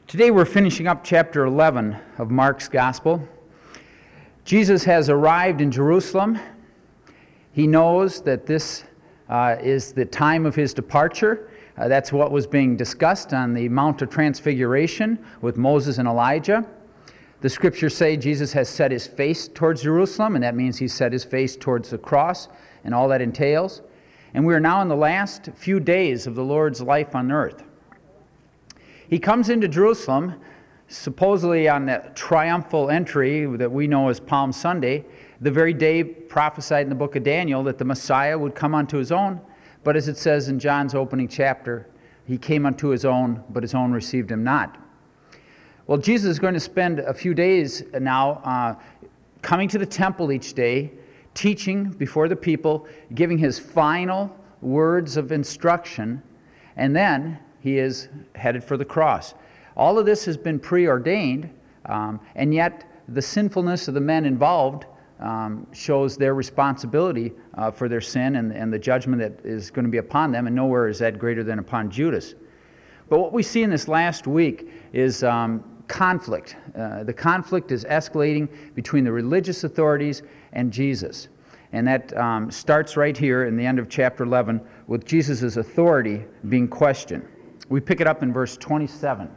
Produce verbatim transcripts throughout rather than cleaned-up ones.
Today we're finishing up chapter eleven of Mark's Gospel. Jesus has arrived in Jerusalem. He knows that this uh, is the time of his departure. Uh, that's what was being discussed on the Mount of Transfiguration with Moses and Elijah. The scriptures say Jesus has set his face towards Jerusalem, and that means he's set his face towards the cross and all that entails. And we are now in the last few days of the Lord's life on earth. He comes into Jerusalem, supposedly on the triumphal entry that we know as Palm Sunday, the very day prophesied in the book of Daniel that the Messiah would come unto his own. But as it says in John's opening chapter, he came unto his own, but his own received him not. Well, Jesus is going to spend a few days now uh, coming to the temple each day, teaching before the people, giving his final words of instruction, and then he is headed for the cross. All of this has been preordained, um, and yet the sinfulness of the men involved um, shows their responsibility uh, for their sin and, and the judgment that is going to be upon them, and nowhere is that greater than upon Judas. But what we see in this last week is um, conflict. Uh, the conflict is escalating between the religious authorities and Jesus. And that um, starts right here in the end of chapter eleven with Jesus' authority being questioned. We pick it up in verse twenty-seven.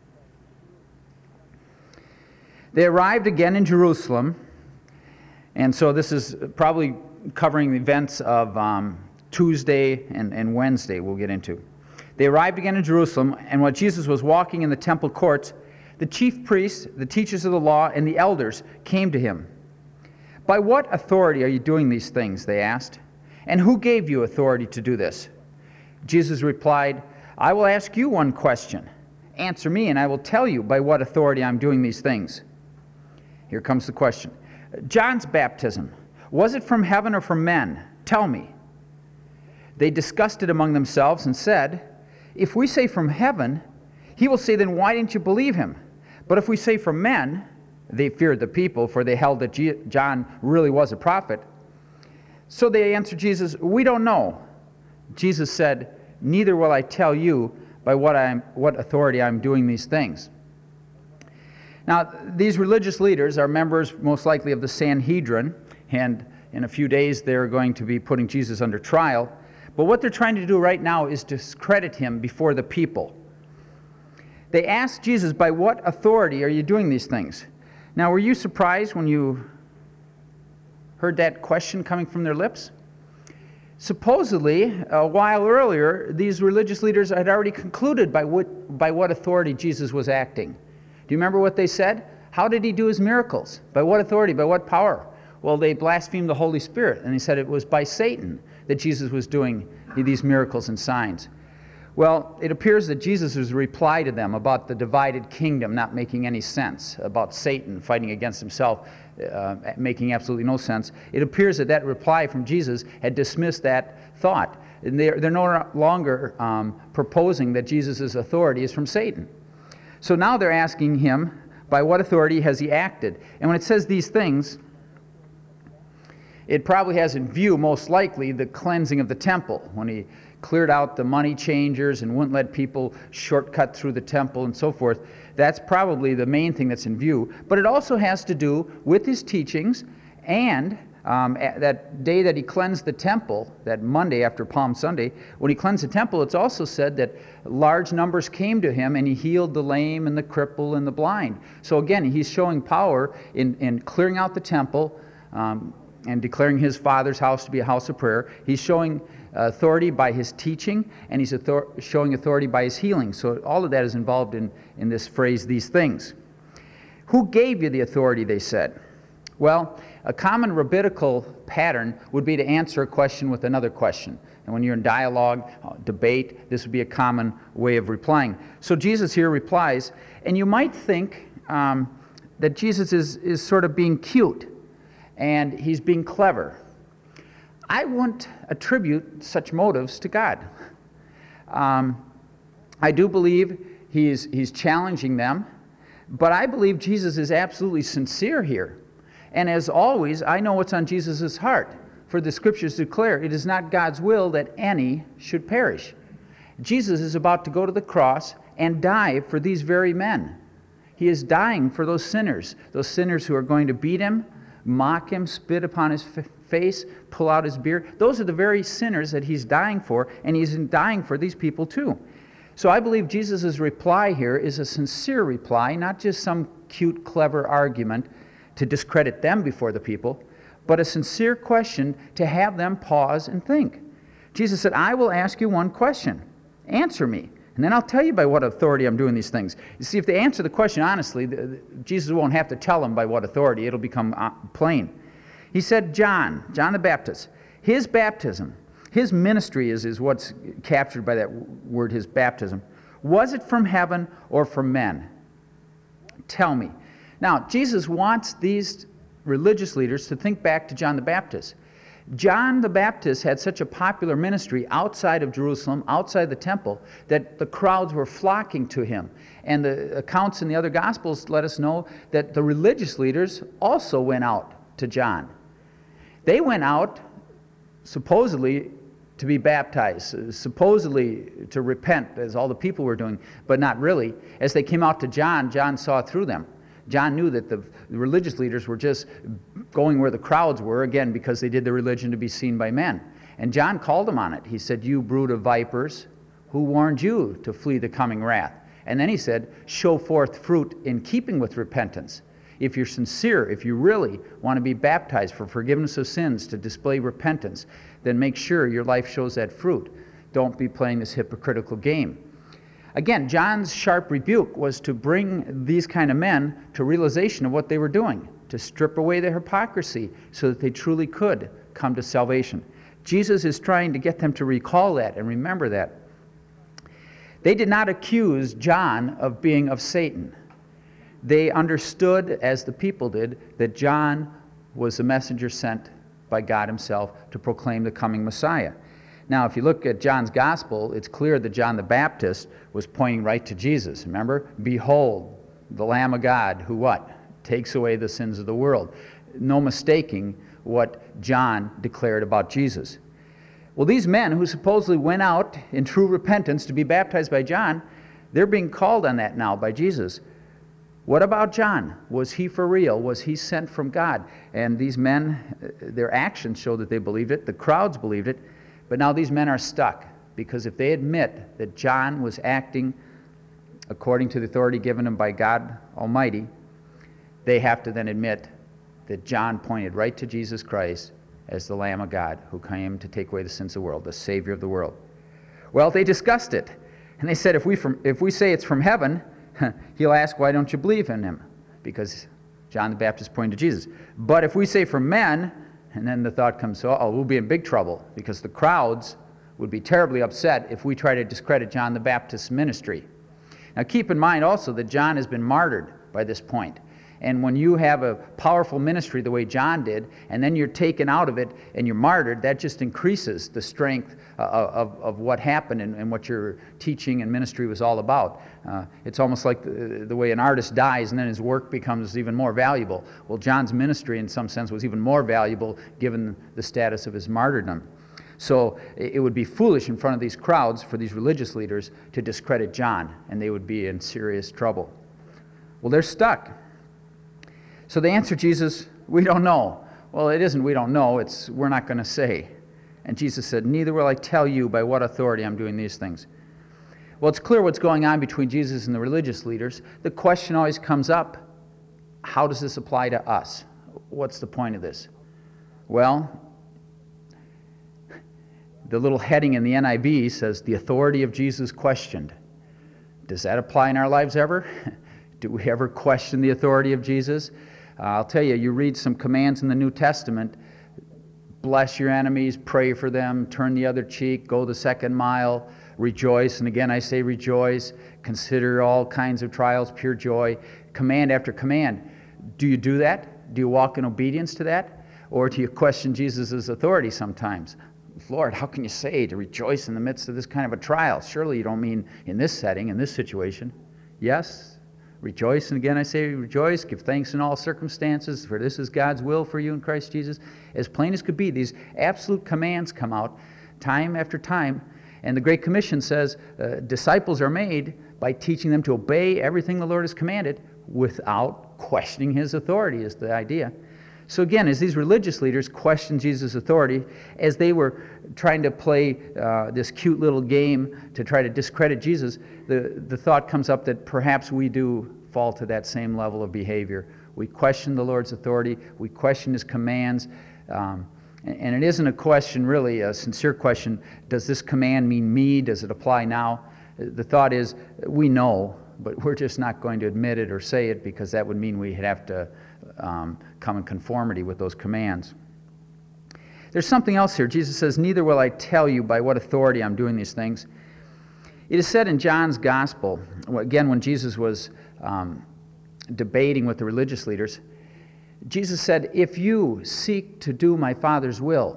They arrived again in Jerusalem, and so this is probably covering the events of um, Tuesday and, and Wednesday we'll get into. They arrived again in Jerusalem, and while Jesus was walking in the temple courts, the chief priests, the teachers of the law, and the elders came to him. "By what authority are you doing these things?" they asked. "And who gave you authority to do this?" Jesus replied, "I will ask you one question. Answer me, and I will tell you by what authority I'm doing these things." Here comes the question. "John's baptism, was it from heaven or from men? Tell me." They discussed it among themselves and said, "If we say from heaven, he will say, then why didn't you believe him? But if we say from men," they feared the people, for they held that John really was a prophet. So they answered Jesus, "We don't know." Jesus said, "Neither will I tell you by what I'm, what authority I'm doing these things." Now, these religious leaders are members most likely of the Sanhedrin, and in a few days they're going to be putting Jesus under trial. But what they're trying to do right now is discredit him before the people. They asked Jesus, "By what authority are you doing these things?" Now, were you surprised when you heard that question coming from their lips? Supposedly, a while earlier, these religious leaders had already concluded by what, by what authority Jesus was acting. Do you remember what they said? How did he do his miracles? By what authority? By what power? Well, they blasphemed the Holy Spirit, and they said it was by Satan that Jesus was doing these miracles and signs. Well, it appears that Jesus' reply to them about the divided kingdom not making any sense, about Satan fighting against himself uh, making absolutely no sense, it appears that that reply from Jesus had dismissed that thought. And they're, they're no longer um, proposing that Jesus' authority is from Satan. So now they're asking him, by what authority has he acted? And when it says these things, it probably has in view, most likely, the cleansing of the temple, when he cleared out the money changers and wouldn't let people shortcut through the temple and so forth. That's probably the main thing that's in view. But it also has to do with his teachings, and um, that day that he cleansed the temple, that Monday after Palm Sunday, when he cleansed the temple, it's also said that large numbers came to him and he healed the lame and the cripple and the blind. So again, he's showing power in, in clearing out the temple, um, and declaring his Father's house to be a house of prayer. He's showing authority by his teaching, and he's author- showing authority by his healing. So all of that is involved in, in this phrase, these things. "Who gave you the authority?" they said. Well, a common rabbinical pattern would be to answer a question with another question. And when you're in dialogue, uh, debate, this would be a common way of replying. So Jesus here replies, and you might think um, that Jesus is, is sort of being cute, and he's being clever. I wouldn't attribute such motives to God. Um, I do believe he's, he's challenging them, but I believe Jesus is absolutely sincere here. And as always, I know what's on Jesus' heart, for the scriptures declare it is not God's will that any should perish. Jesus is about to go to the cross and die for these very men. He is dying for those sinners, those sinners who are going to beat him, mock him, spit upon his f- face, pull out his beard. Those are the very sinners that he's dying for, and he's dying for these people too. So I believe Jesus' reply here is a sincere reply, not just some cute, clever argument to discredit them before the people, but a sincere question to have them pause and think. Jesus said, I will ask you one question. Answer me, and then I'll tell you by what authority I'm doing these things. You see, if they answer the question honestly, the, the, Jesus won't have to tell them by what authority. It'll become uh, plain. He said, John, John the Baptist, his baptism, his ministry is, is what's captured by that word, his baptism. Was it from heaven or from men? Tell me. Now, Jesus wants these religious leaders to think back to John the Baptist. John the Baptist had such a popular ministry outside of Jerusalem, outside the temple, that the crowds were flocking to him. And the accounts in the other Gospels let us know that the religious leaders also went out to John. They went out supposedly to be baptized, supposedly to repent, as all the people were doing, but not really. As they came out to John, John saw through them. John knew that the religious leaders were just going where the crowds were, again, because they did the religion to be seen by men. And John called them on it. He said, you brood of vipers, who warned you to flee the coming wrath? And then he said, show forth fruit in keeping with repentance. If you're sincere, if you really want to be baptized for forgiveness of sins, to display repentance, then make sure your life shows that fruit. Don't be playing this hypocritical game. Again, John's sharp rebuke was to bring these kind of men to realization of what they were doing, to strip away their hypocrisy so that they truly could come to salvation. Jesus is trying to get them to recall that and remember that. They did not accuse John of being of Satan. They understood, as the people did, that John was the messenger sent by God himself to proclaim the coming Messiah. Now, if you look at John's gospel, it's clear that John the Baptist was pointing right to Jesus. Remember? Behold, the Lamb of God, who what? Takes away the sins of the world. No mistaking what John declared about Jesus. Well, these men who supposedly went out in true repentance to be baptized by John, they're being called on that now by Jesus. What about John? Was he for real? Was he sent from God? And these men, their actions show that they believed it. The crowds believed it. But now these men are stuck, because if they admit that John was acting according to the authority given him by God Almighty, they have to then admit that John pointed right to Jesus Christ as the Lamb of God who came to take away the sins of the world, the Savior of the world. Well, they discussed it, and they said, if we from, if we say it's from heaven, he'll ask, why don't you believe in him? Because John the Baptist pointed to Jesus. But if we say from men, and then the thought comes, oh, we'll be in big trouble, because the crowds would be terribly upset if we try to discredit John the Baptist's ministry. Now keep in mind also that John has been martyred by this point. And when you have a powerful ministry the way John did, and then you're taken out of it and you're martyred, that just increases the strength uh, of, of what happened and, and what your teaching and ministry was all about. Uh, it's almost like the, the way an artist dies and then his work becomes even more valuable. Well, John's ministry in some sense was even more valuable given the status of his martyrdom. So it would be foolish in front of these crowds for these religious leaders to discredit John, and they would be in serious trouble. Well, they're stuck. So they answer Jesus, we don't know. Well, it isn't we don't know, it's we're not going to say. And Jesus said, neither will I tell you by what authority I'm doing these things. Well, it's clear what's going on between Jesus and the religious leaders. The question always comes up, how does this apply to us? What's the point of this? Well, the little heading in the N I V says, the authority of Jesus questioned. Does that apply in our lives ever? Do we ever question the authority of Jesus? Uh, I'll tell you, you read some commands in the New Testament, bless your enemies, pray for them, turn the other cheek, go the second mile, rejoice, and again I say rejoice, consider all kinds of trials pure joy, command after command. Do you do that? Do you walk in obedience to that? Or do you question Jesus' authority sometimes? Lord, how can you say to rejoice in the midst of this kind of a trial? Surely you don't mean in this setting, in this situation. Yes? Rejoice, and again I say rejoice, give thanks in all circumstances, for this is God's will for you in Christ Jesus. As plain as could be, these absolute commands come out time after time, and the Great Commission says uh, disciples are made by teaching them to obey everything the Lord has commanded without questioning his authority, is the idea. So again, as these religious leaders questioned Jesus' authority, as they were trying to play uh, this cute little game to try to discredit Jesus, the, the thought comes up that perhaps we do fall to that same level of behavior. We question the Lord's authority, we question his commands, um, and, and it isn't a question really, a sincere question, does this command mean me? Does it apply now? The thought is, we know, but we're just not going to admit it or say it because that would mean we'd have to um, come in conformity with those commands. There's something else here. Jesus says, neither will I tell you by what authority I'm doing these things. It is said in John's Gospel, again when Jesus was um, debating with the religious leaders, Jesus said, if you seek to do my Father's will,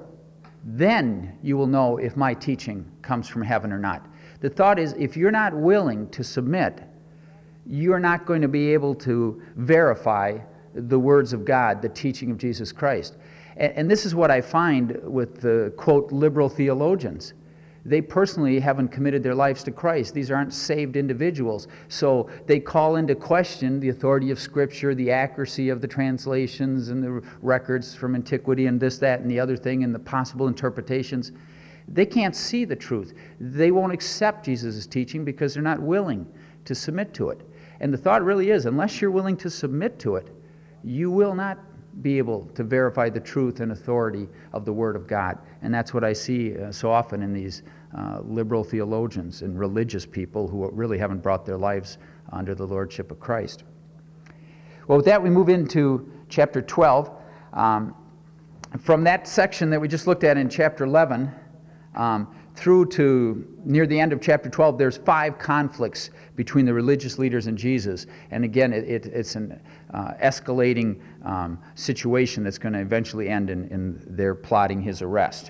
then you will know if my teaching comes from heaven or not. The thought is, if you're not willing to submit, you're not going to be able to verify the words of God, the teaching of Jesus Christ. And, and this is what I find with the, quote, liberal theologians. They personally haven't committed their lives to Christ. These aren't saved individuals. So they call into question the authority of Scripture, the accuracy of the translations and the records from antiquity and this, that, and the other thing, and the possible interpretations. They can't see the truth. They won't accept Jesus' teaching because they're not willing to submit to it. And the thought really is, unless you're willing to submit to it, you will not be able to verify the truth and authority of the Word of God. And that's what I see uh, so often in these uh, liberal theologians and religious people who really haven't brought their lives under the lordship of Christ. Well, with that, we move into chapter twelve. Um, from that section that we just looked at in chapter eleven, um, through to near the end of chapter twelve, there's five conflicts between the religious leaders and Jesus. And again, it, it, it's an uh, escalating um, situation that's going to eventually end in, in their plotting his arrest.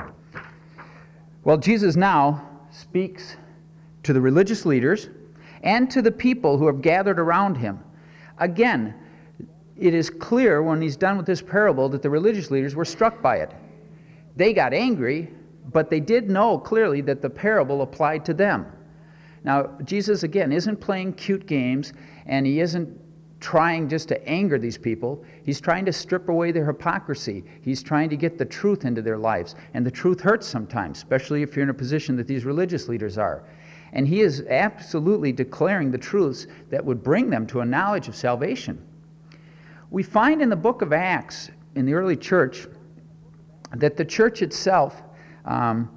Well, Jesus now speaks to the religious leaders and to the people who have gathered around him. Again, it is clear when he's done with this parable that the religious leaders were struck by it. They got angry, but they did know clearly that the parable applied to them. Now, Jesus, again, isn't playing cute games, and he isn't trying just to anger these people. He's trying to strip away their hypocrisy. He's trying to get the truth into their lives. And the truth hurts sometimes, especially if you're in a position that these religious leaders are. And he is absolutely declaring the truths that would bring them to a knowledge of salvation. We find in the book of Acts, in the early church, that the church itself um,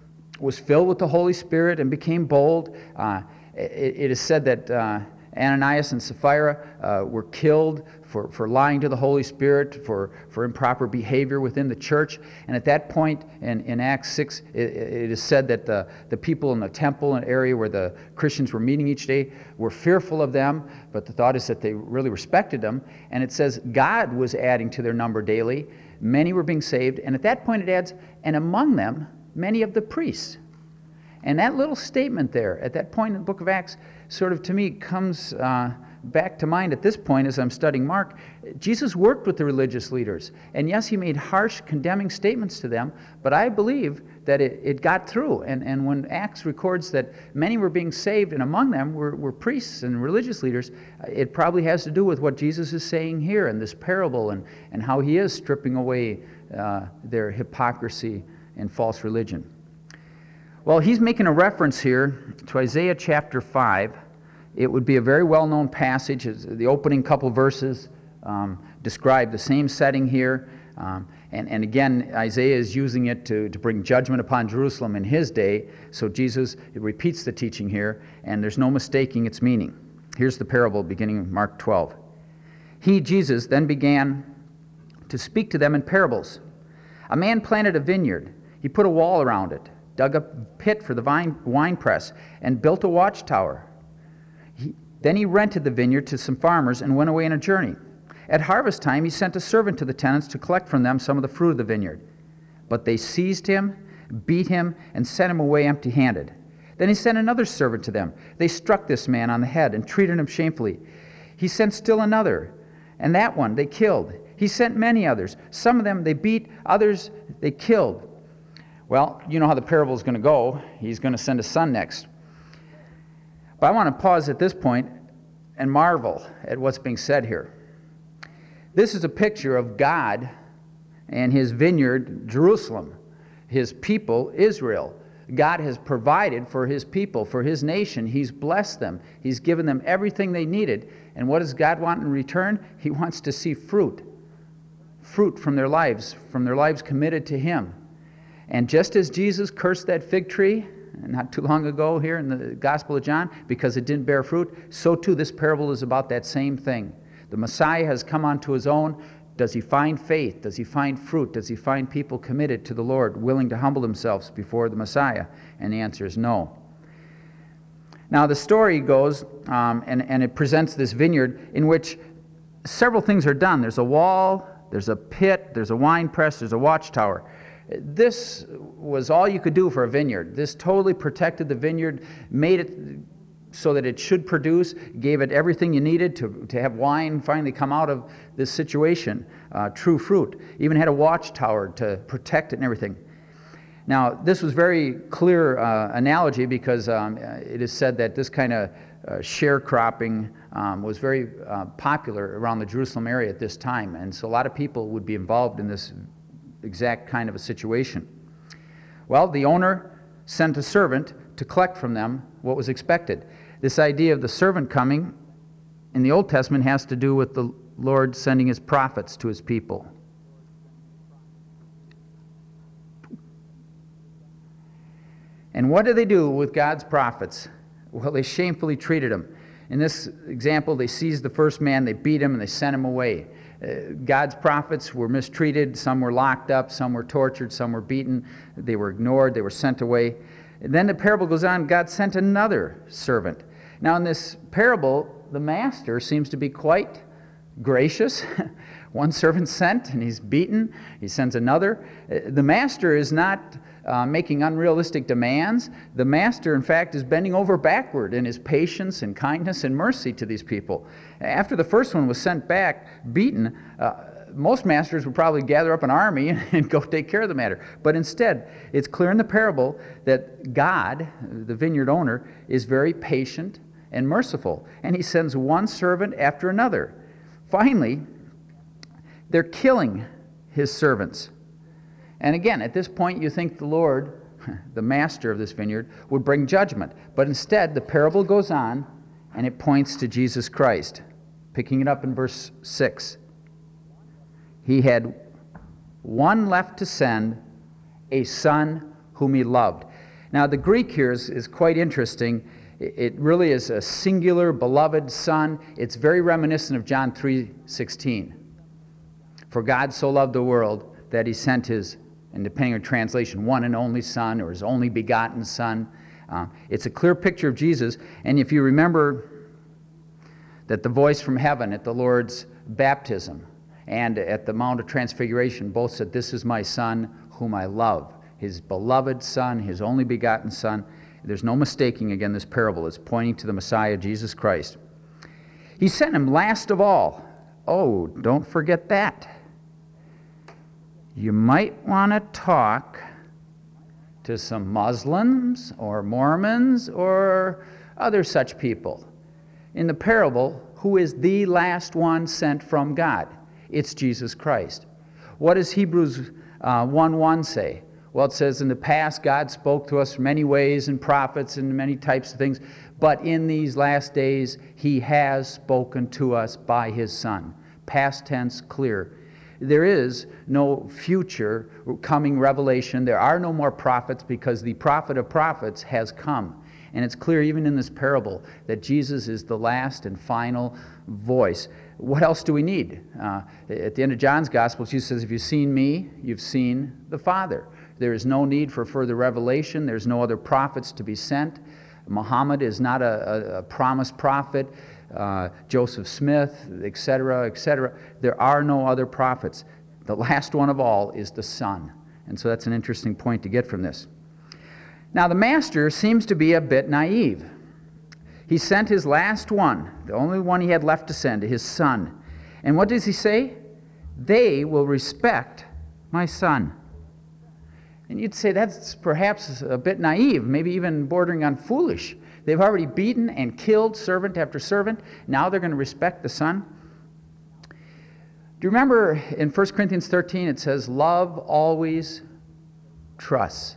was filled with the Holy Spirit and became bold. Uh, it, it is said that uh, Ananias and Sapphira uh, were killed for, for lying to the Holy Spirit, for, for improper behavior within the church. And at that point in, in Acts six, it, it is said that the, the people in the temple, an area where the Christians were meeting each day, were fearful of them, but the thought is that they really respected them. And it says God was adding to their number daily. Many were being saved. And at that point it adds, and among them, many of the priests. And that little statement there, at that point in the book of Acts, sort of to me comes uh, back to mind at this point as I'm studying Mark. Jesus worked with the religious leaders. And yes, he made harsh, condemning statements to them, but I believe that it, it got through. And, and when Acts records that many were being saved, and among them were, were priests and religious leaders, it probably has to do with what Jesus is saying here in this parable and, and how he is stripping away uh, their hypocrisy and false religion. Well, he's making a reference here to Isaiah chapter five. It would be a very well-known passage. The opening couple verses um, describe the same setting here. Um, and, and again, Isaiah is using it to, to bring judgment upon Jerusalem in his day. So Jesus repeats the teaching here, and there's no mistaking its meaning. Here's the parable beginning in Mark twelve. He, Jesus, then began to speak to them in parables. A man planted a vineyard. He put a wall around it, dug a pit for the vine, wine press, and built a watchtower. He, then he rented the vineyard to some farmers and went away on a journey. At harvest time, he sent a servant to the tenants to collect from them some of the fruit of the vineyard. But they seized him, beat him, and sent him away empty-handed. Then he sent another servant to them. They struck this man on the head and treated him shamefully. He sent still another, and that one they killed. He sent many others. Some of them they beat, others they killed. Well, you know how the parable is going to go. He's going to send a son next. But I want to pause at this point and marvel at what's being said here. This is a picture of God and his vineyard, Jerusalem, his people, Israel. God has provided for his people, for his nation. He's blessed them. He's given them everything they needed. And what does God want in return? He wants to see fruit. Fruit from their lives, from their lives committed to him. And just as Jesus cursed that fig tree not too long ago here in the Gospel of John because it didn't bear fruit, so too this parable is about that same thing. The Messiah has come onto his own. Does he find faith? Does he find fruit? Does he find people committed to the Lord, willing to humble themselves before the Messiah? And the answer is no. Now the story goes, um, and, and it presents this vineyard in which several things are done. There's a wall, there's a pit, there's a wine press, there's a watchtower. This was all you could do for a vineyard. This totally protected the vineyard, made it so that it should produce, gave it everything you needed to, to have wine finally come out of this situation, uh, true fruit. Even had a watchtower to protect it and everything. Now, this was very clear uh, analogy because um, it is said that this kind of uh, sharecropping um, was very uh, popular around the Jerusalem area at this time. And so a lot of people would be involved in this exact kind of a situation. Well, the owner sent a servant to collect from them what was expected. This idea of the servant coming in the Old Testament has to do with the Lord sending his prophets to his people. And what do they do with God's prophets? Well, they shamefully treated them. In this example, they seized the first man, they beat him, and they sent him away. Uh, God's prophets were mistreated. Some were locked up, some were tortured, some were beaten. They were ignored, they were sent away. And then the parable goes on, God sent another servant. Now in this parable, the master seems to be quite gracious. One servant sent, and he's beaten. He sends another. Uh, the master is not uh, making unrealistic demands. The master, in fact, is bending over backward in his patience and kindness and mercy to these people. After the first one was sent back, beaten, uh, most masters would probably gather up an army and go take care of the matter. But instead, it's clear in the parable that God, the vineyard owner, is very patient and merciful. And he sends one servant after another. Finally, they're killing his servants. And again, at this point, you think the Lord, the master of this vineyard, would bring judgment. But instead, the parable goes on, and it points to Jesus Christ. Picking it up in verse six. He had one left to send, a son whom he loved. Now, the Greek here is, is quite interesting. It really is a singular, beloved son. It's very reminiscent of John three sixteen. For God so loved the world that he sent his, and depending on translation, one and only son, or his only begotten son. Uh, it's a clear picture of Jesus. And if you remember that the voice from heaven at the Lord's baptism and at the Mount of Transfiguration both said, "This is my son whom I love," his beloved son, his only begotten son. There's no mistaking, again, this parable is pointing to the Messiah, Jesus Christ. He sent him last of all. Oh, don't forget that. You might want to talk to some Muslims or Mormons or other such people. In the parable, who is the last one sent from God? It's Jesus Christ. What does Hebrews uh, one one say? Well, it says, in the past, God spoke to us many ways and prophets and many types of things, but in these last days, he has spoken to us by his Son. Past tense, clear. There is no future coming revelation. There are no more prophets because the prophet of prophets has come. And it's clear even in this parable that Jesus is the last and final voice. What else do we need? Uh, at the end of John's Gospel, Jesus says, if you've seen me, you've seen the Father. There is no need for further revelation. There's no other prophets to be sent. Muhammad is not a, a, a promised prophet. Uh, Joseph Smith, et cetera, et cetera. There are no other prophets. The last one of all is the Son. And so that's an interesting point to get from this. Now, the master seems to be a bit naive. He sent his last one, the only one he had left to send, his son. And what does he say? They will respect my son. And you'd say that's perhaps a bit naive, maybe even bordering on foolish. They've already beaten and killed servant after servant. Now they're going to respect the Son. Do you remember in First Corinthians thirteen it says, love always trusts.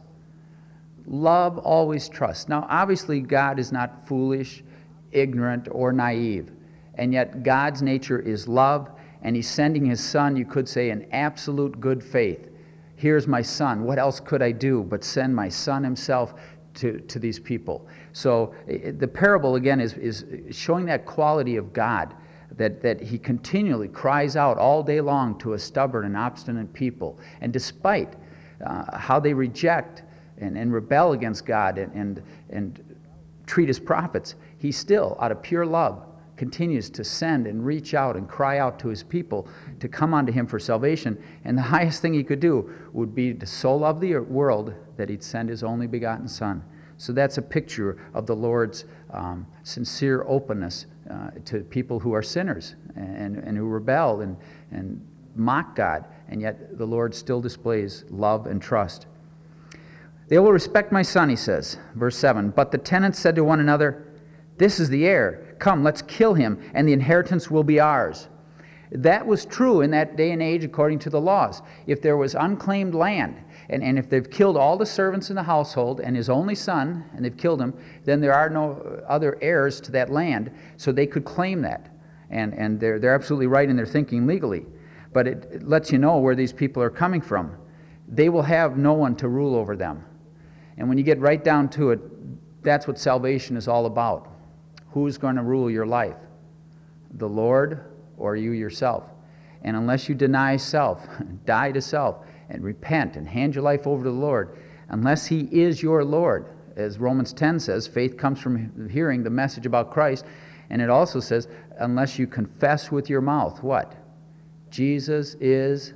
Love always trusts. Now obviously God is not foolish, ignorant, or naive. And yet God's nature is love, and He's sending His Son, you could say, in absolute good faith. Here's my Son. What else could I do but send my Son Himself to, to these people? So the parable, again, is, is showing that quality of God, that, that He continually cries out all day long to a stubborn and obstinate people. And despite uh, how they reject and, and rebel against God and, and, and treat His prophets, He still, out of pure love, continues to send and reach out and cry out to His people to come unto Him for salvation. And the highest thing He could do would be to so love the world that He'd send His only begotten Son. So that's a picture of the Lord's um, sincere openness uh, to people who are sinners and, and who rebel and, and mock God, and yet the Lord still displays love and trust. They will respect my Son, He says, verse seven. But the tenants said to one another, this is the heir. Come, let's kill him, and the inheritance will be ours. That was true in that day and age according to the laws. If there was unclaimed land, and, and if they've killed all the servants in the household and his only son, and they've killed him, then there are no other heirs to that land, so they could claim that. And, and they're, they're absolutely right in their thinking legally. But it, it lets you know where these people are coming from. They will have no one to rule over them. And when you get right down to it, that's what salvation is all about. Who's going to rule your life? The Lord or you yourself? And unless you deny self, die to self, and repent and hand your life over to the Lord, unless He is your Lord, as Romans ten says, faith comes from hearing the message about Christ, and it also says, unless you confess with your mouth, what? Jesus is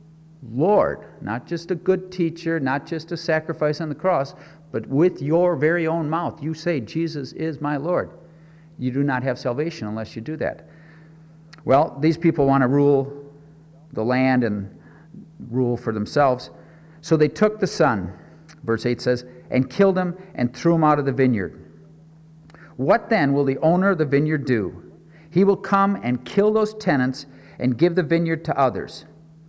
Lord. Not just a good teacher, not just a sacrifice on the cross, but with your very own mouth, you say, Jesus is my Lord. You do not have salvation unless you do that. Well, these people want to rule the land and rule for themselves. So they took the Son, verse eight says, and killed him and threw him out of the vineyard. What then will the owner of the vineyard do? He will come and kill those tenants and give the vineyard to others.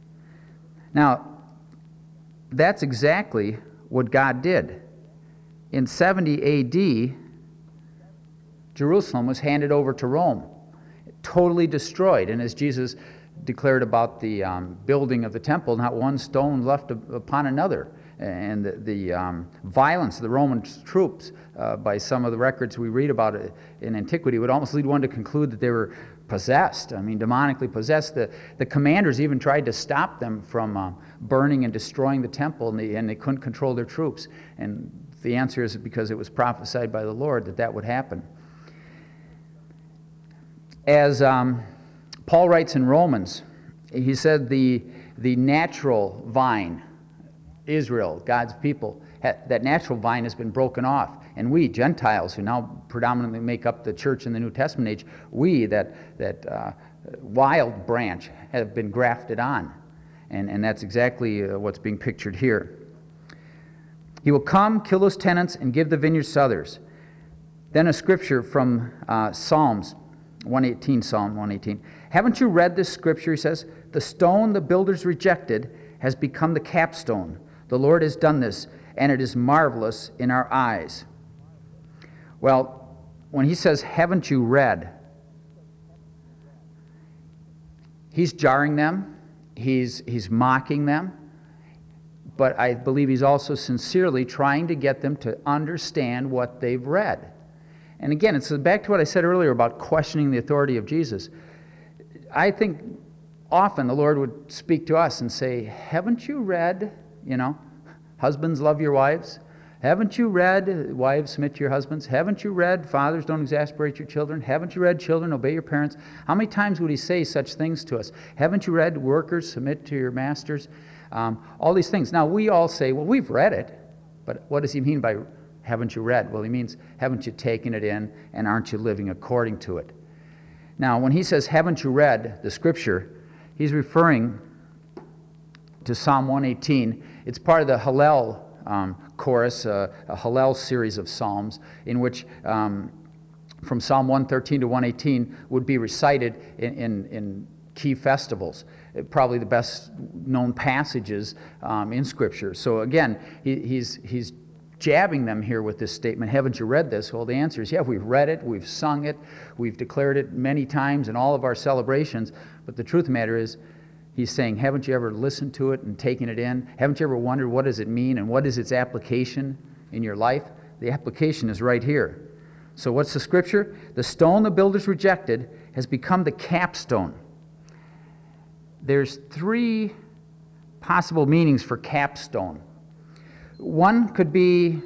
Now, that's exactly what God did. In seventy A D, Jerusalem was handed over to Rome, totally destroyed. And as Jesus declared about the um, building of the temple, not one stone left upon another. And the, the um, violence of the Roman troops, uh, by some of the records we read about it in antiquity, would almost lead one to conclude that they were possessed. I mean, demonically possessed. The, the commanders even tried to stop them from uh, burning and destroying the temple, and they, and they couldn't control their troops. And the answer is because it was prophesied by the Lord that that would happen. As um, Paul writes in Romans, he said the, the natural vine, Israel, God's people, ha, that natural vine has been broken off. And we, Gentiles, who now predominantly make up the church in the New Testament age, we, that, that uh, wild branch, have been grafted on. And, and that's exactly uh, what's being pictured here. He will come, kill those tenants, and give the vineyards to others. Then a scripture from uh, Psalms one eighteen, Psalm one eighteen. Haven't you read this scripture? He says, the stone the builders rejected has become the capstone. The Lord has done this, and it is marvelous in our eyes. Well, when he says, haven't you read? He's jarring them. He's, he's mocking them. But I believe he's also sincerely trying to get them to understand what they've read. And again, it's back to what I said earlier about questioning the authority of Jesus. I think often the Lord would speak to us and say, haven't you read, you know, husbands love your wives? Haven't you read, wives submit to your husbands? Haven't you read, fathers don't exasperate your children? Haven't you read, children obey your parents? How many times would he say such things to us? Haven't you read, workers submit to your masters? Um, all these things. Now, we all say, well, we've read it, but what does he mean by haven't you read? Well, he means, haven't you taken it in, and aren't you living according to it? Now, when he says, haven't you read the scripture, he's referring to Psalm one eighteen. It's part of the Hallel um, chorus, uh, a Hallel series of psalms, in which um, from Psalm one thirteen to one eighteen would be recited in, in, in key festivals. Probably the best known passages um, in Scripture. So again, he, he's he's jabbing them here with this statement. Haven't you read this? Well, the answer is yeah, we've read it, we've sung it, we've declared it many times in all of our celebrations. But the truth of the matter is, he's saying, haven't you ever listened to it and taken it in? Haven't you ever wondered what does it mean and what is its application in your life? The application is right here. So what's the Scripture? The stone the builders rejected has become the capstone. There's three possible meanings for capstone. One could be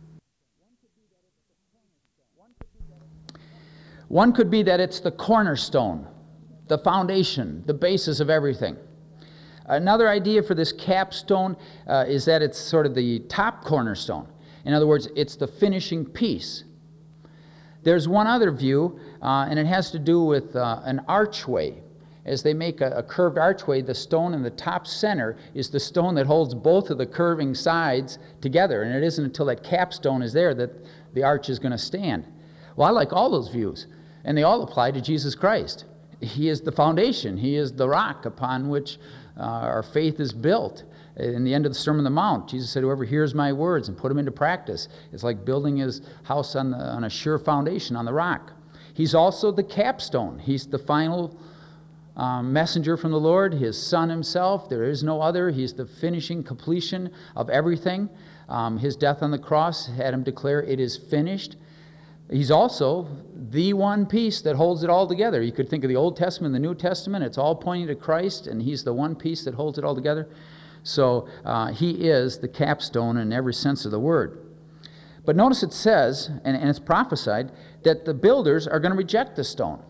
one could be that it's the cornerstone, the foundation, the basis of everything. Another idea for this capstone uh, is that it's sort of the top cornerstone. In other words, it's the finishing piece. There's one other view, uh, and it has to do with uh, an archway. As they make a, a curved archway, the stone in the top center is the stone that holds both of the curving sides together, and it isn't until that capstone is there that the arch is going to stand. Well, I like all those views, and they all apply to Jesus Christ. He is the foundation. He is the rock upon which uh, our faith is built. In the end of the Sermon on the Mount, Jesus said, whoever hears my words and put them into practice is like building his house on, the, on a sure foundation, on the rock. He's also the capstone. He's the final Um, messenger from the Lord, his Son himself. There is no other. He's the finishing completion of everything. Um, his death on the cross had him declare, it is finished. He's also the one piece that holds it all together. You could think of the Old Testament and the New Testament. It's all pointing to Christ, and he's the one piece that holds it all together. So uh, he is the capstone in every sense of the word. But notice it says, and, and it's prophesied, that the builders are going to reject the stone.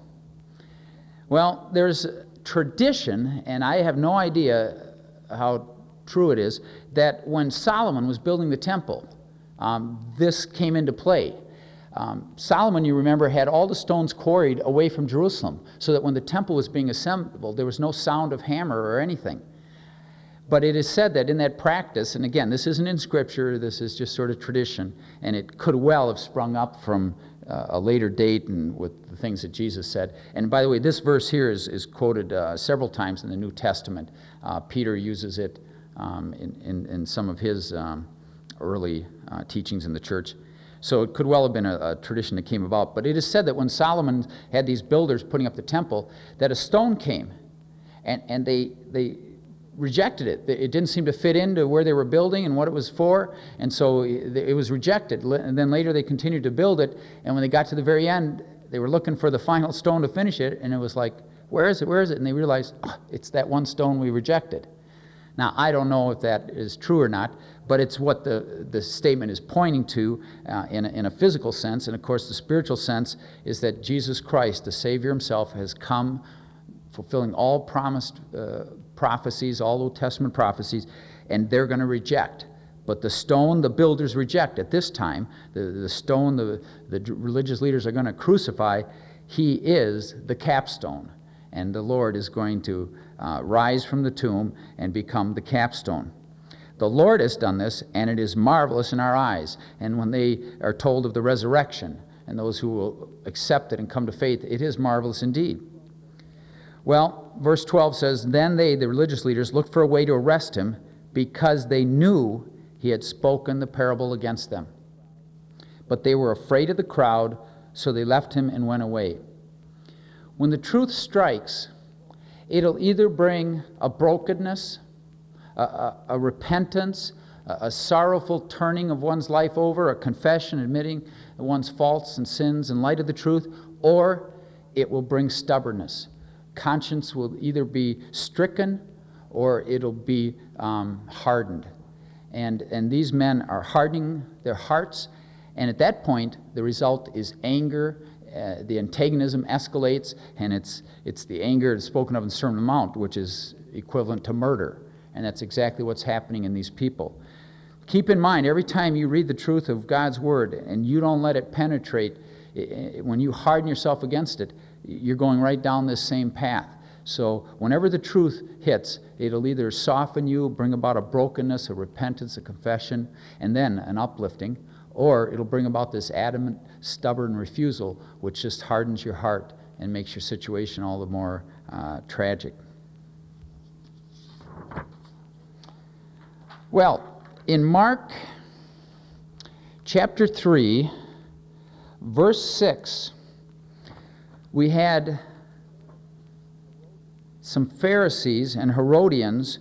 Well, there's tradition, and I have no idea how true it is, that when Solomon was building the temple, um, this came into play. Um, Solomon, you remember, had all the stones quarried away from Jerusalem, so that when the temple was being assembled, there was no sound of hammer or anything. But it is said that in that practice, and again, this isn't in Scripture, this is just sort of tradition, and it could well have sprung up from uh, a later date and with the things that Jesus said. And by the way, this verse here is, is quoted uh, several times in the New Testament. Uh, Peter uses it um, in, in, in some of his um, early uh, teachings in the church. So it could well have been a, a tradition that came about. But it is said that when Solomon had these builders putting up the temple, that a stone came, and, and they they rejected it. It didn't seem to fit into where they were building and what it was for, and so it was rejected. And then later they continued to build it, and when they got to the very end, they were looking for the final stone to finish it, and it was like, where is it, where is it? And they realized, oh, it's that one stone we rejected. Now, I don't know if that is true or not, but it's what the, the statement is pointing to uh, in, a, in a physical sense, and of course the spiritual sense is that Jesus Christ, the Savior himself, has come fulfilling all promised uh, prophecies, all Old Testament prophecies, and they're going to reject. But the stone the builders reject at this time, the, the stone the, the religious leaders are going to crucify, he is the capstone. And the Lord is going to uh, rise from the tomb and become the capstone. The Lord has done this, and it is marvelous in our eyes. And when they are told of the resurrection, and those who will accept it and come to faith, it is marvelous indeed. Well, verse twelve says, then they, the religious leaders, looked for a way to arrest him because they knew he had spoken the parable against them. But they were afraid of the crowd, so they left him and went away. When the truth strikes, it'll either bring a brokenness, a, a, a repentance, a, a sorrowful turning of one's life over, a confession admitting one's faults and sins in light of the truth, or it will bring stubbornness. Conscience will either be stricken or it'll be um, hardened. And, and these men are hardening their hearts, and at that point, the result is anger. Uh, the antagonism escalates, and it's it's the anger that's spoken of in the Sermon on the Mount, which is equivalent to murder. And that's exactly what's happening in these people. Keep in mind, every time you read the truth of God's Word and you don't let it penetrate, it, it, when you harden yourself against it, you're going right down this same path. So whenever the truth hits, it'll either soften you, bring about a brokenness, a repentance, a confession, and then an uplifting, or it'll bring about this adamant, stubborn refusal, which just hardens your heart and makes your situation all the more uh, tragic. Well, in Mark chapter three, verse six, we had some Pharisees and Herodians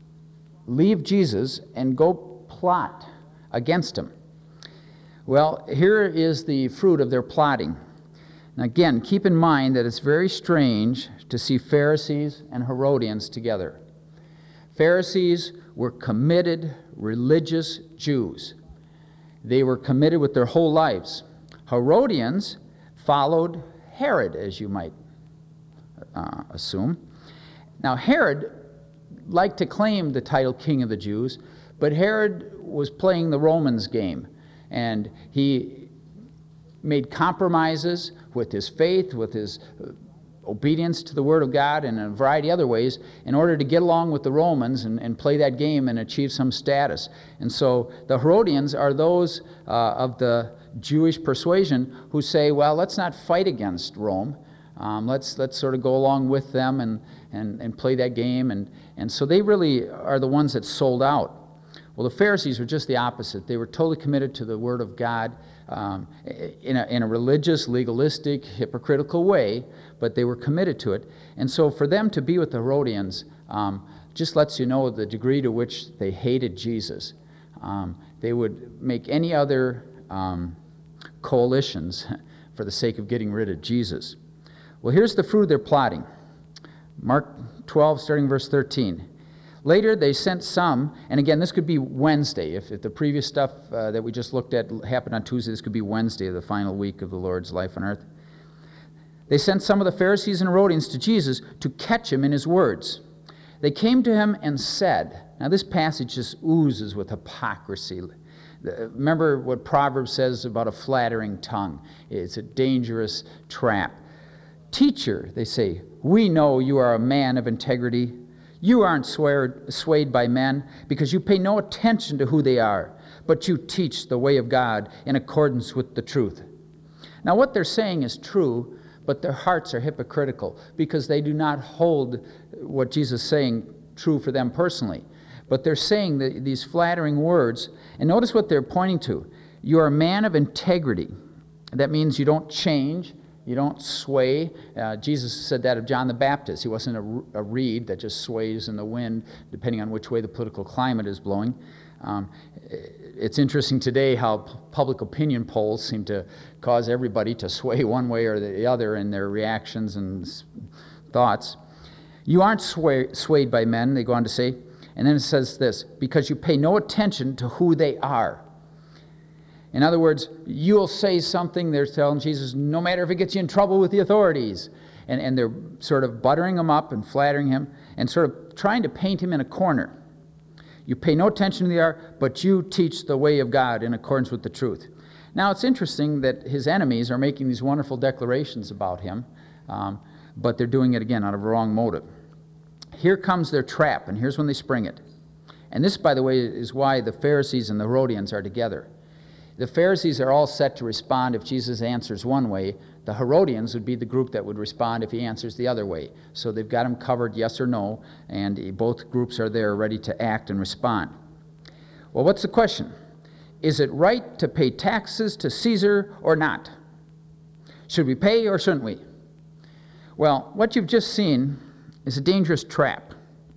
leave Jesus and go plot against him. Well, here is the fruit of their plotting. Now again, keep in mind that it's very strange to see Pharisees and Herodians together. Pharisees were committed religious Jews. They were committed with their whole lives. Herodians followed Herod, as you might uh, assume. Now, Herod liked to claim the title King of the Jews, but Herod was playing the Romans game, and he made compromises with his faith, with his obedience to the Word of God, and in a variety of other ways in order to get along with the Romans and, and play that game and achieve some status. And so the Herodians are those uh, of the Jewish persuasion who say, well, let's not fight against Rome. Um, let's let's sort of go along with them and, and, and play that game. And, and so they really are the ones that sold out. Well, the Pharisees were just the opposite. They were totally committed to the Word of God um, in, a, in a religious, legalistic, hypocritical way, but they were committed to it. And so for them to be with the Herodians um, just lets you know the degree to which they hated Jesus. Um, they would make any other um, coalitions for the sake of getting rid of Jesus. Well, here's the fruit of their plotting. Mark twelve, starting verse thirteen. Later, they sent some, and again, this could be Wednesday. If, if the previous stuff uh, that we just looked at happened on Tuesday, this could be Wednesday, the final week of the Lord's life on earth. They sent some of the Pharisees and Herodians to Jesus to catch him in his words. They came to him and said, now this passage just oozes with hypocrisy. Remember what Proverbs says about a flattering tongue. It's a dangerous trap. Teacher, they say, we know you are a man of integrity. You aren't swayed, swayed by men because you pay no attention to who they are, but you teach the way of God in accordance with the truth. Now what they're saying is true, but their hearts are hypocritical because they do not hold what Jesus is saying true for them personally. But they're saying the, these flattering words, and notice what they're pointing to. You're a man of integrity. That means you don't change. You don't sway. Uh, Jesus said that of John the Baptist. He wasn't a, a reed that just sways in the wind depending on which way the political climate is blowing. Um, it's interesting today how p- public opinion polls seem to cause everybody to sway one way or the other in their reactions and s- thoughts. You aren't sway, swayed by men, they go on to say. And then it says this, because you pay no attention to who they are. In other words, you'll say something, they're telling Jesus, no matter if it gets you in trouble with the authorities. And, and they're sort of buttering him up and flattering him and sort of trying to paint him in a corner. You pay no attention to the art, but you teach the way of God in accordance with the truth. Now, it's interesting that his enemies are making these wonderful declarations about him, um, but they're doing it again out of a wrong motive. Here comes their trap, and here's when they spring it. And this, by the way, is why the Pharisees and the Herodians are together. The Pharisees are all set to respond if Jesus answers one way. The Herodians would be the group that would respond if he answers the other way. So they've got him covered yes or no, and both groups are there ready to act and respond. Well, what's the question? Is it right to pay taxes to Caesar or not? Should we pay or shouldn't we? Well, what you've just seen is a dangerous trap.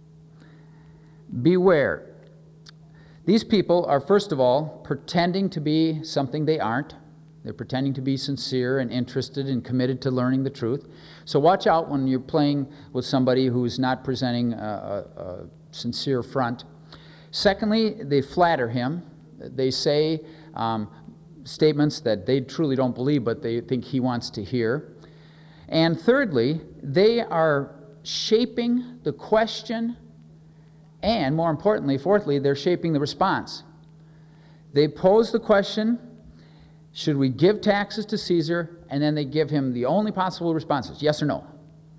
Beware. These people are, first of all, pretending to be something they aren't. They're pretending to be sincere and interested and committed to learning the truth. So watch out when you're playing with somebody who's not presenting a, a, a sincere front. Secondly, they flatter him. They say um, statements that they truly don't believe, but they think he wants to hear. And thirdly, they are shaping the question, and more importantly, fourthly, they're shaping the response. They pose the question, should we give taxes to Caesar? And then they give him the only possible responses, yes or no.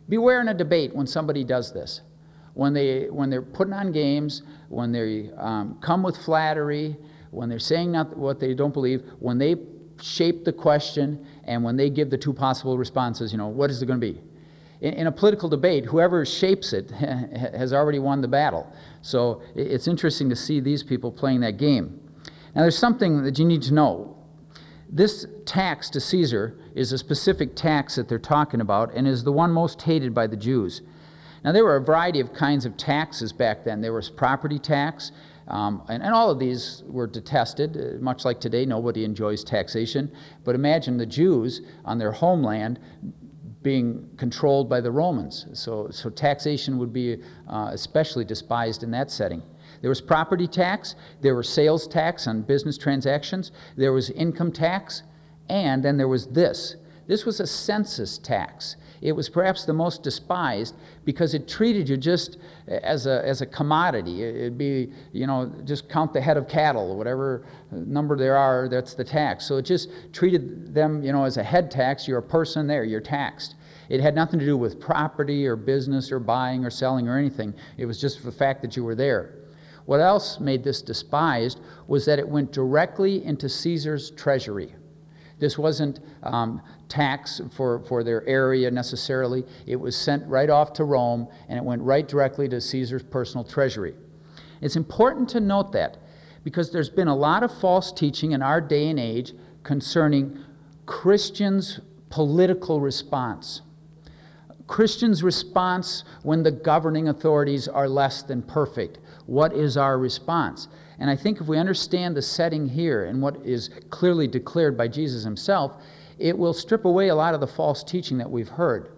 Beware in a debate when somebody does this. When, they, when they're putting on games, when they um, come with flattery, when they're saying not what they don't believe, when they shape the question, and when they give the two possible responses, you know, what is it going to be? In, in a political debate, whoever shapes it has already won the battle. So it's interesting to see these people playing that game. Now there's something that you need to know. This tax to Caesar is a specific tax that they're talking about and is the one most hated by the Jews. Now there were a variety of kinds of taxes back then. There was property tax, um, and, and all of these were detested. Uh, much like today, nobody enjoys taxation. But imagine the Jews on their homeland being controlled by the Romans. So, so taxation would be uh, especially despised in that setting. There was property tax, there was sales tax on business transactions, there was income tax, and then there was this. This was a census tax. It was perhaps the most despised because it treated you just as a as a commodity. It'd be, you know, just count the head of cattle, whatever number there are, that's the tax. So it just treated them, you know, as a head tax. You're a person there, you're taxed. It had nothing to do with property or business or buying or selling or anything. It was just the fact that you were there. What else made this despised was that it went directly into Caesar's treasury. This wasn't um, tax for, for their area necessarily. It was sent right off to Rome, and it went right directly to Caesar's personal treasury. It's important to note that because there's been a lot of false teaching in our day and age concerning Christians' political response. Christians' response when the governing authorities are less than perfect. What is our response? And I think if we understand the setting here and what is clearly declared by Jesus himself, it will strip away a lot of the false teaching that we've heard.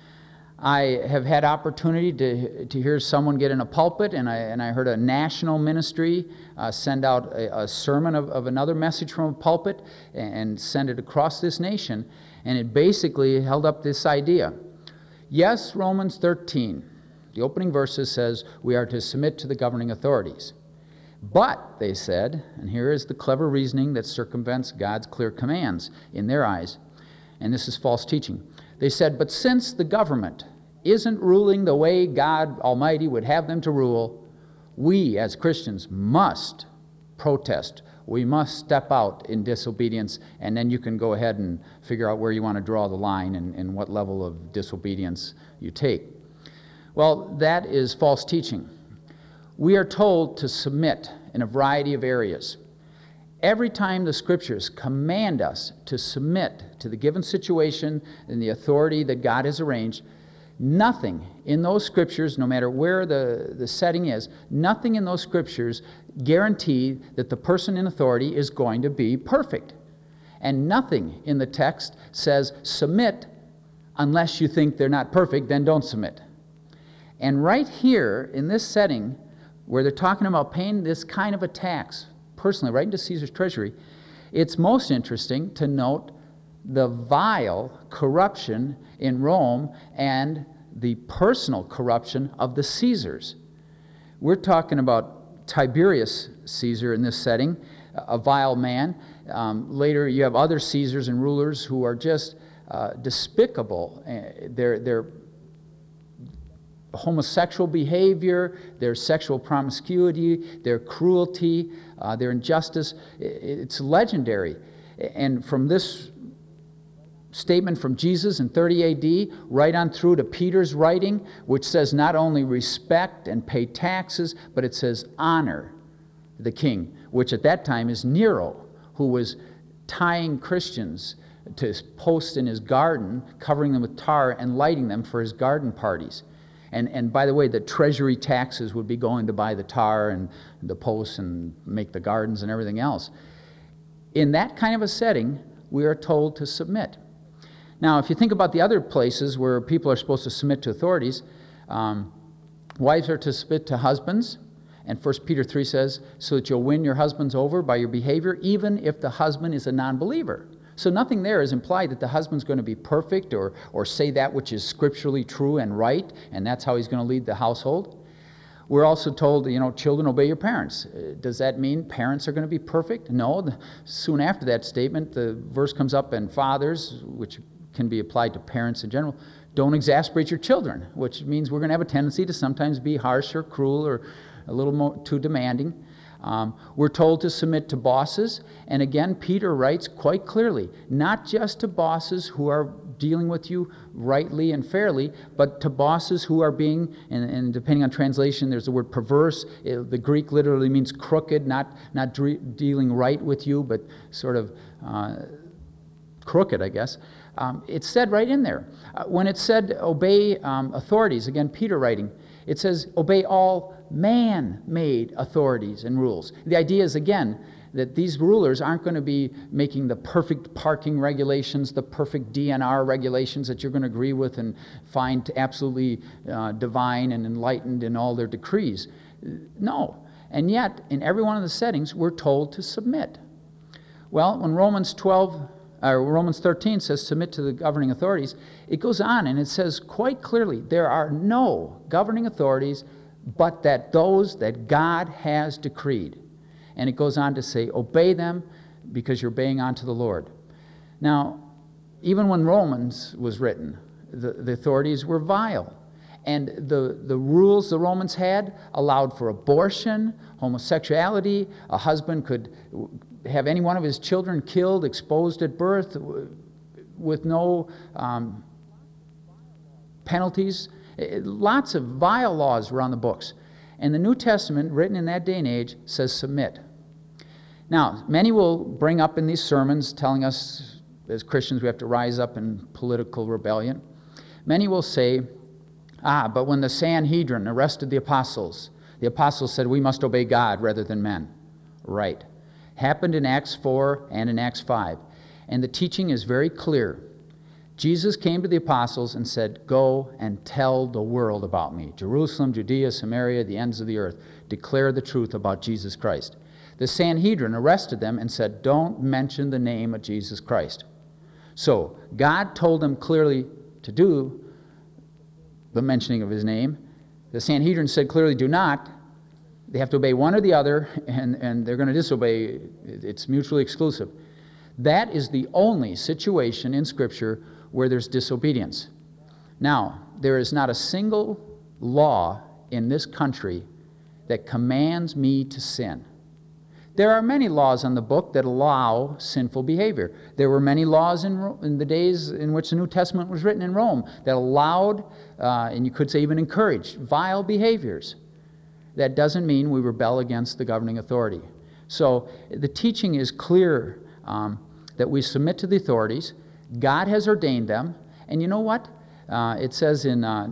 I have had opportunity to, to hear someone get in a pulpit, and I, and I heard a national ministry uh, send out a, a sermon of, of another message from a pulpit and send it across this nation, and it basically held up this idea. Yes, Romans thirteen, the opening verses says we are to submit to the governing authorities. But, they said, and here is the clever reasoning that circumvents God's clear commands in their eyes, and this is false teaching. They said, but since the government isn't ruling the way God Almighty would have them to rule, we as Christians must protest. We must step out in disobedience, and then you can go ahead and figure out where you want to draw the line and, and what level of disobedience you take. Well, that is false teaching. We are told to submit in a variety of areas. Every time the Scriptures command us to submit to the given situation and the authority that God has arranged, nothing in those Scriptures, no matter where the, the setting is, nothing in those Scriptures guarantee that the person in authority is going to be perfect. And nothing in the text says submit unless you think they're not perfect, then don't submit. And right here in this setting, where they're talking about paying this kind of a tax, personally, right into Caesar's treasury, it's most interesting to note the vile corruption in Rome and the personal corruption of the Caesars. We're talking about Tiberius Caesar in this setting, a vile man. Um, later, you have other Caesars and rulers who are just uh, despicable. Uh, they're they're homosexual behavior, their sexual promiscuity, their cruelty, uh, their injustice. It's legendary. And from this statement from Jesus in thirty A D right on through to Peter's writing, which says not only respect and pay taxes, but it says honor the king, which at that time is Nero, who was tying Christians to posts in his garden, covering them with tar and lighting them for his garden parties. And, and by the way, the treasury taxes would be going to buy the tar and the posts and make the gardens and everything else. In that kind of a setting, we are told to submit. Now, if you think about the other places where people are supposed to submit to authorities, um, wives are to submit to husbands, and First Peter three says, so that you'll win your husbands over by your behavior, even if the husband is a non-believer. So nothing there is implied that the husband's going to be perfect or, or say that which is scripturally true and right, and that's how he's going to lead the household. We're also told, you know, children, obey your parents. Does that mean parents are going to be perfect? No. Soon after that statement, the verse comes up, and fathers, which can be applied to parents in general, don't exasperate your children, which means we're going to have a tendency to sometimes be harsh or cruel or a little more too demanding. Um, we're told to submit to bosses, and again, Peter writes quite clearly, not just to bosses who are dealing with you rightly and fairly, but to bosses who are being, and, and depending on translation, there's the word perverse. It, the Greek literally means crooked, not, not dre- dealing right with you, but sort of uh, crooked, I guess. Um, it's said right in there. Uh, when it said obey um, authorities, again, Peter writing, it says obey all man-made authorities and rules. The idea is, again, that these rulers aren't going to be making the perfect parking regulations, the perfect D N R regulations that you're going to agree with and find absolutely uh, divine and enlightened in all their decrees. No. And yet, in every one of the settings, we're told to submit. Well, when Romans twelve, uh, Romans thirteen says submit to the governing authorities, it goes on and it says quite clearly, there are no governing authorities but that those that God has decreed. And it goes on to say, obey them because you're obeying unto the Lord. Now, even when Romans was written, the, the authorities were vile. And the, the rules the Romans had allowed for abortion, homosexuality. A husband could have any one of his children killed, exposed at birth, with no um, penalties. Lots of vile laws were on the books. And the New Testament, written in that day and age, says submit. Now, many will bring up in these sermons, telling us as Christians we have to rise up in political rebellion. Many will say, ah, but when the Sanhedrin arrested the apostles, the apostles said we must obey God rather than men. Right. Happened in Acts four and in Acts five. And the teaching is very clear. Jesus came to the apostles and said, go and tell the world about me. Jerusalem, Judea, Samaria, the ends of the earth. Declare the truth about Jesus Christ. The Sanhedrin arrested them and said, don't mention the name of Jesus Christ. So God told them clearly to do the mentioning of his name. The Sanhedrin said clearly do not. They have to obey one or the other, and, and they're going to disobey. It's mutually exclusive. That is the only situation in Scripture where there's disobedience. Now, there is not a single law in this country that commands me to sin. There are many laws on the book that allow sinful behavior. There were many laws in, Ro- in the days in which the New Testament was written in Rome that allowed, uh, and you could say even encouraged, vile behaviors. That doesn't mean we rebel against the governing authority. So the teaching is clear um, that we submit to the authorities. God has ordained them. And you know what? Uh, it says in uh,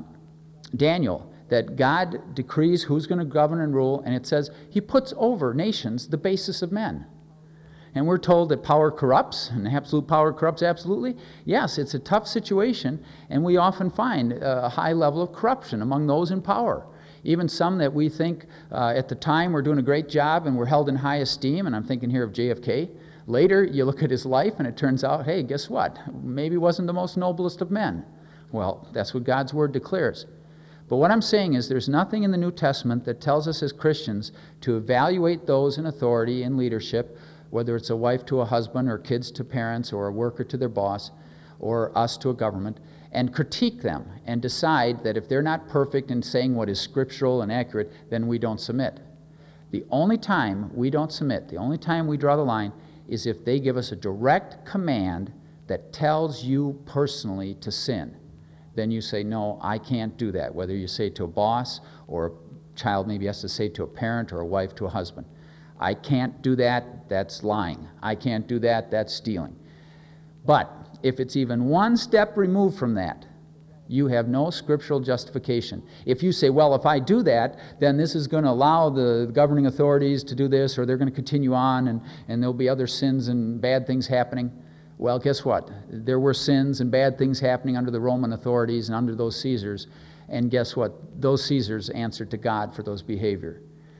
Daniel that God decrees who's going to govern and rule, and it says he puts over nations the basis of men. And we're told that power corrupts, and absolute power corrupts absolutely. Yes, it's a tough situation, and we often find a high level of corruption among those in power. Even some that we think uh, at the time we're doing a great job and we're held in high esteem, and I'm thinking here of J F K. Later, you look at his life, and it turns out, hey, guess what? Maybe he wasn't the most noblest of men. Well, that's what God's Word declares. But what I'm saying is there's nothing in the New Testament that tells us as Christians to evaluate those in authority and leadership, whether it's a wife to a husband or kids to parents or a worker to their boss or us to a government, and critique them and decide that if they're not perfect in saying what is scriptural and accurate, then we don't submit. The only time we don't submit, the only time we draw the line, is if they give us a direct command that tells you personally to sin. Then you say, no, I can't do that. Whether you say to a boss or a child maybe has to say to a parent or a wife to a husband. I can't do that, that's lying. I can't do that, that's stealing. But if it's even one step removed from that, you have no scriptural justification. If you say, well, if I do that, then this is going to allow the governing authorities to do this, or they're going to continue on, and, and there'll be other sins and bad things happening. Well, guess what? There were sins and bad things happening under the Roman authorities and under those Caesars. And guess what? Those Caesars answered to God for those behavior.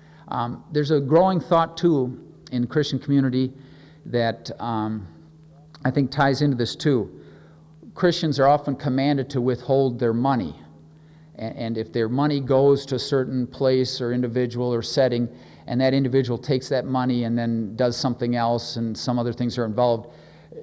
Um, there's a growing thought, too, in the Christian community that um, I think ties into this, too. Christians are often commanded to withhold their money. And, and if their money goes to a certain place or individual or setting, and that individual takes that money and then does something else and some other things are involved,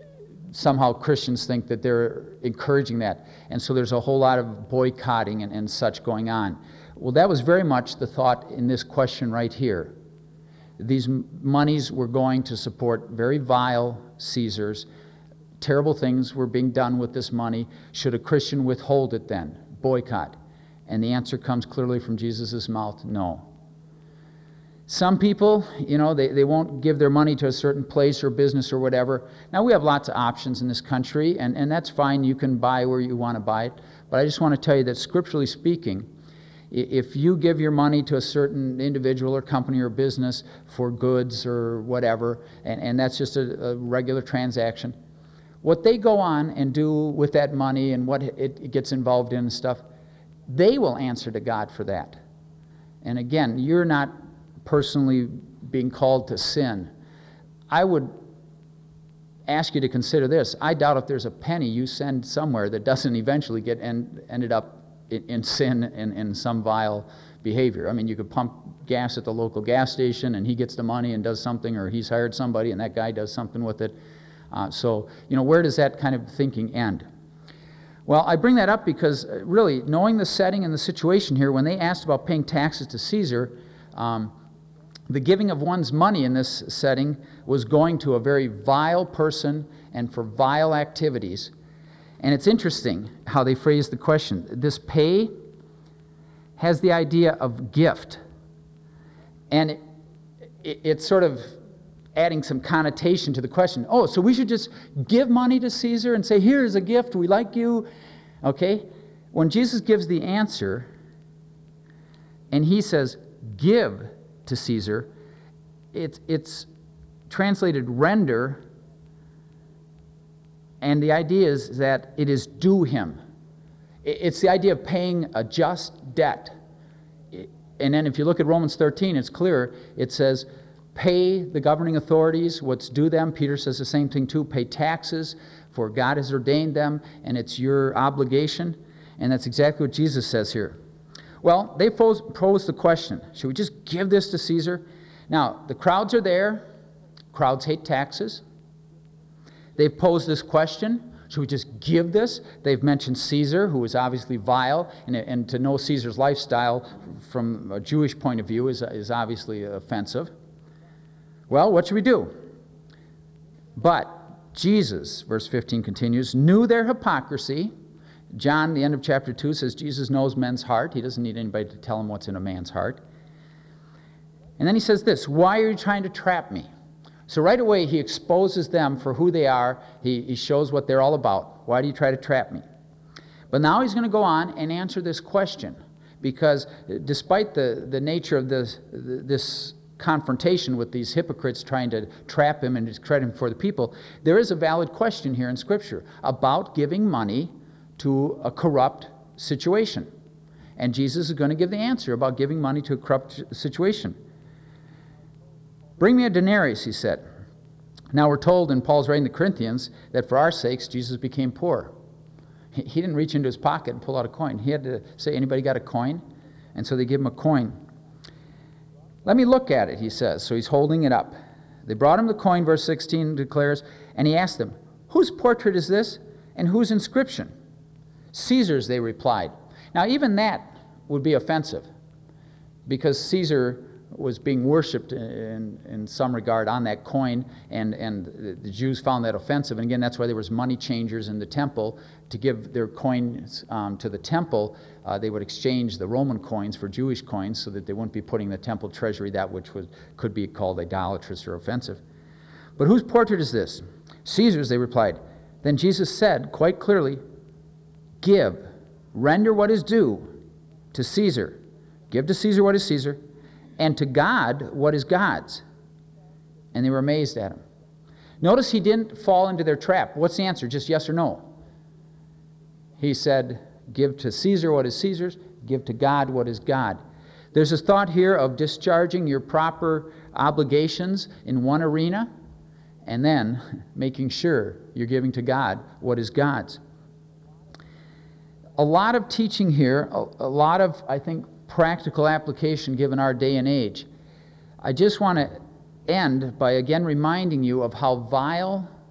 somehow Christians think that they're encouraging that. And so there's a whole lot of boycotting and, and such going on. Well, that was very much the thought in this question right here. These m- monies were going to support very vile Caesars. Terrible things were being done with this money. Should a Christian withhold it then? Boycott. And the answer comes clearly from Jesus' mouth, no. Some people, you know, they, they won't give their money to a certain place or business or whatever. Now, we have lots of options in this country, and, and that's fine. You can buy where you want to buy it. But I just want to tell you that scripturally speaking, if you give your money to a certain individual or company or business for goods or whatever, and, and that's just a, a regular transaction, what they go on and do with that money and what it, it gets involved in and stuff, they will answer to God for that. And again, you're not personally being called to sin. I would ask you to consider this. I doubt if there's a penny you send somewhere that doesn't eventually get end, ended up in, in sin and in, in some vile behavior. I mean, you could pump gas at the local gas station and he gets the money and does something, or he's hired somebody and that guy does something with it. Uh, so, you know, where does that kind of thinking end? Well, I bring that up because uh, really, knowing the setting and the situation here, when they asked about paying taxes to Caesar, um, the giving of one's money in this setting was going to a very vile person and for vile activities. And it's interesting how they phrase the question. This pay has the idea of gift. And it, it, it's sort of adding some connotation to the question. Oh, so we should just give money to Caesar and say, here's a gift, we like you. Okay? When Jesus gives the answer, and he says, give to Caesar, it's, it's translated render, and the idea is that it is due him. It's the idea of paying a just debt. And then if you look at Romans thirteen, it's clear. It says, pay the governing authorities what's due them. Peter says the same thing too. Pay taxes, for God has ordained them, and it's your obligation. And that's exactly what Jesus says here. Well, they pose, pose the question, should we just give this to Caesar? Now, the crowds are there. Crowds hate taxes. They've posed this question, should we just give this? They've mentioned Caesar, who is obviously vile, and, and to know Caesar's lifestyle from a Jewish point of view is, is obviously offensive. Well, what should we do? But Jesus, verse fifteen continues, knew their hypocrisy. John, the end of chapter two, says Jesus knows men's heart. He doesn't need anybody to tell him what's in a man's heart. And then he says this, why are you trying to trap me? So right away he exposes them for who they are. He, he shows what they're all about. Why do you try to trap me? But now he's going to go on and answer this question, because despite the, the nature of this, this confrontation with these hypocrites trying to trap him and discredit him for the people, there is a valid question here in Scripture about giving money to a corrupt situation. And Jesus is going to give the answer about giving money to a corrupt situation. Bring me a denarius, he said. Now we're told in Paul's writing to the Corinthians that for our sakes Jesus became poor. He, he didn't reach into his pocket and pull out a coin. He had to say, anybody got a coin? And so they give him a coin. Let me look at it, he says. So he's holding it up. They brought him the coin, verse sixteen declares, and he asked them, whose portrait is this and whose inscription? Caesar's, they replied. Now even that would be offensive, because Caesar was being worshipped in, in some regard on that coin, and, and the Jews found that offensive. And again, that's why there was money changers in the temple. To give their coins um, to the temple, uh, they would exchange the Roman coins for Jewish coins so that they wouldn't be putting in the temple treasury that which was, could be called idolatrous or offensive. But whose portrait is this? Caesar's, they replied. Then Jesus said quite clearly, give, render what is due to Caesar. Give to Caesar what is Caesar, and to God what is God's. And they were amazed at him. Notice he didn't fall into their trap. What's the answer? Just yes or no. He said, give to Caesar what is Caesar's, give to God what is God. There's this thought here of discharging your proper obligations in one arena, and then making sure you're giving to God what is God's. A lot of teaching here, a, a lot of, I think, practical application given our day and age. I just want to end by again reminding you of how vile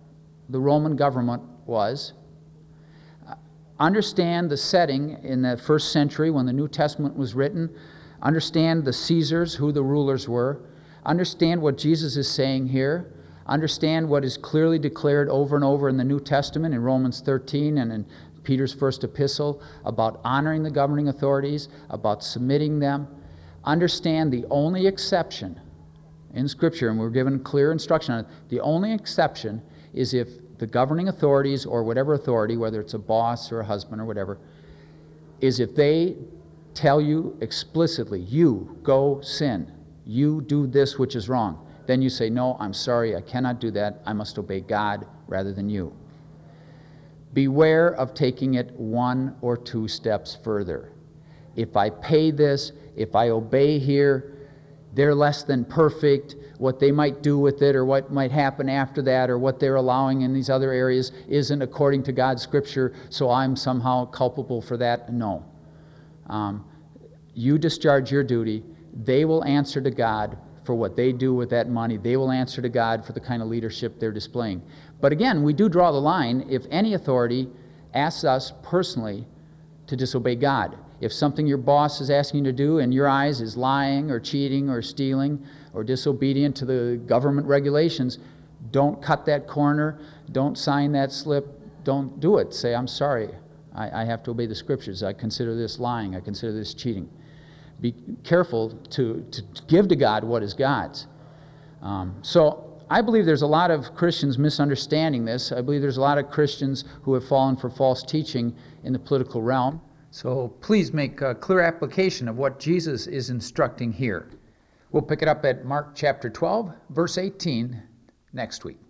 the Roman government was. Understand the setting in the first century when the New Testament was written. Understand the Caesars, who the rulers were. Understand what Jesus is saying here. Understand what is clearly declared over and over in the New Testament in Romans thirteen and in Peter's first epistle about honoring the governing authorities, about submitting them. Understand the only exception in Scripture, and we're given clear instruction on it, the only exception is if the governing authorities or whatever authority, whether it's a boss or a husband or whatever, is if they tell you explicitly, you go sin, you do this which is wrong, then you say, no, I'm sorry, I cannot do that, I must obey God rather than you. Beware of taking it one or two steps further. If I pay this, if I obey here, they're less than perfect. What they might do with it or what might happen after that or what they're allowing in these other areas isn't according to God's Scripture, so I'm somehow culpable for that. No. Um, you discharge your duty. They will answer to God for what they do with that money. They will answer to God for the kind of leadership they're displaying. But again, we do draw the line if any authority asks us personally to disobey God. If something your boss is asking you to do in your eyes is lying or cheating or stealing or disobedient to the government regulations, don't cut that corner, don't sign that slip, don't do it. Say, I'm sorry, I, I have to obey the Scriptures. I consider this lying, I consider this cheating. Be careful to, to give to God what is God's. Um, so I believe there's a lot of Christians misunderstanding this. I believe there's a lot of Christians who have fallen for false teaching in the political realm. So please make a clear application of what Jesus is instructing here. We'll pick it up at Mark chapter twelve, verse eighteen next week.